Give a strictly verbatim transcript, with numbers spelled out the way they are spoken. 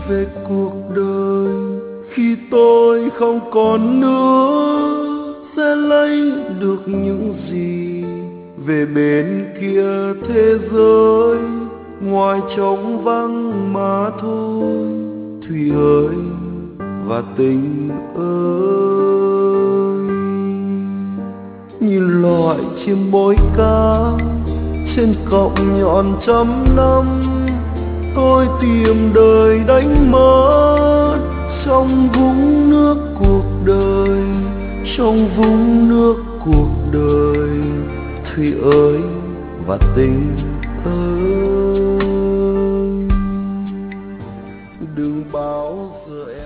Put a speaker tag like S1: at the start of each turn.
S1: về cuộc đời. Khi tôi không còn nữa sẽ lấy được những gì về bên kia thế giới, ngoài trống vắng mà thôi. Thủy ơi và tình ơi, như loại chim bối cá trên cọng nhọn trăm năm, tôi tìm đời đánh mất trong vũng nước cuộc đời, trong vũng nước cuộc đời. Thủy ơi và tình ơi, đừng bao giờ